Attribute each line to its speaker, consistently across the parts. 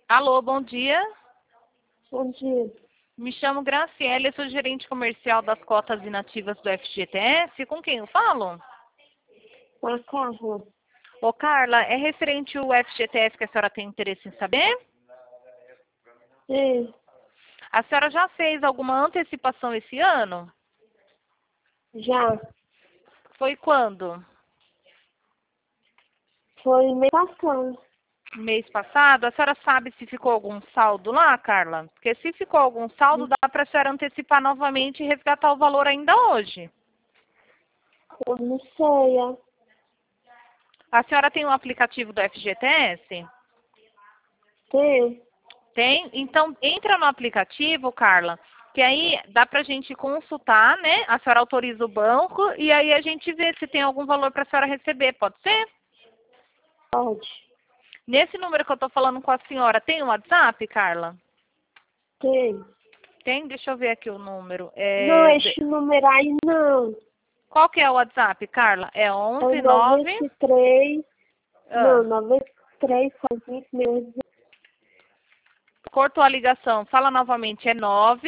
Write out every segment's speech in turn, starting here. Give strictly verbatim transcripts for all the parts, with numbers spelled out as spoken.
Speaker 1: Alô, bom dia.
Speaker 2: Bom dia.
Speaker 1: Me chamo Graciela, sou gerente comercial das cotas inativas do F G T S. Com quem eu falo?
Speaker 2: Com a Carla.
Speaker 1: Ô, Carla, é referente ao F G T S que a senhora tem interesse em saber?
Speaker 2: Sim,
Speaker 1: A senhora já fez alguma antecipação esse ano?
Speaker 2: já.
Speaker 1: Foi quando?
Speaker 2: Foi mês passado.
Speaker 1: Mês passado? A senhora sabe se ficou algum saldo lá, Carla? Porque se ficou algum saldo, dá para a senhora antecipar novamente e resgatar o valor ainda hoje.
Speaker 2: Eu não sei. é.
Speaker 1: A senhora tem um aplicativo do F G T S?
Speaker 2: Tem.
Speaker 1: Tem? Então, entra no aplicativo, Carla, que aí dá pra gente consultar, né? A senhora autoriza o banco e aí a gente vê se tem algum valor para a senhora receber, pode ser?
Speaker 2: Pode.
Speaker 1: Nesse número que eu tô falando com a senhora, tem o WhatsApp, Carla?
Speaker 2: Tem.
Speaker 1: Tem? Deixa eu ver aqui o número.
Speaker 2: Não,
Speaker 1: É... de-
Speaker 2: esse número aí não.
Speaker 1: Qual que é o WhatsApp, Carla? É
Speaker 2: É o
Speaker 1: onze nove...
Speaker 2: noventa e três. Não,
Speaker 1: Ah,
Speaker 2: noventa e três, vinte meses.
Speaker 1: cortou a ligação. Fala novamente. É nove...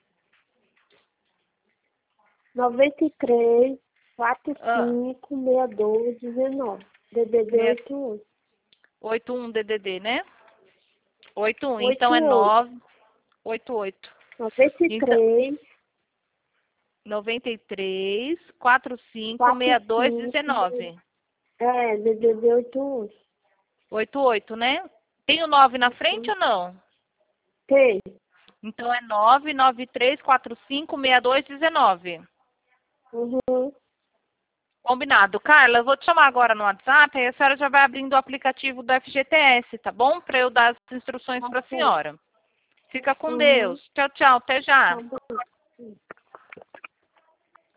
Speaker 2: noventa e três, quarenta e
Speaker 1: Ah,
Speaker 2: cinco, sessenta e dois, dezenove. D D D oito oito.
Speaker 1: oito um D D D, né? oito um. Então
Speaker 2: oito
Speaker 1: é
Speaker 2: oito.
Speaker 1: nove... oito oito.
Speaker 2: noventa e
Speaker 1: Então,
Speaker 2: três,
Speaker 1: noventa e três, quarenta e cinco,
Speaker 2: quarenta
Speaker 1: sessenta
Speaker 2: e
Speaker 1: e dois,
Speaker 2: cinco.
Speaker 1: dezenove.
Speaker 2: É, D D D oito oito.
Speaker 1: oitenta e oito, né? Tem o nove na frente
Speaker 2: Uhum.
Speaker 1: ou não?
Speaker 2: Tem.
Speaker 1: Então é nove nove três quatro cinco seis dois um nove.
Speaker 2: Uhum.
Speaker 1: Combinado. Carla, eu vou te chamar agora no WhatsApp, aí a senhora já vai abrindo o aplicativo do F G T S, tá bom? Para eu dar as instruções
Speaker 2: Tá
Speaker 1: para a
Speaker 2: certo.
Speaker 1: senhora. Fica com
Speaker 2: Uhum.
Speaker 1: Deus. Tchau, tchau. Até já.
Speaker 2: Tá bom.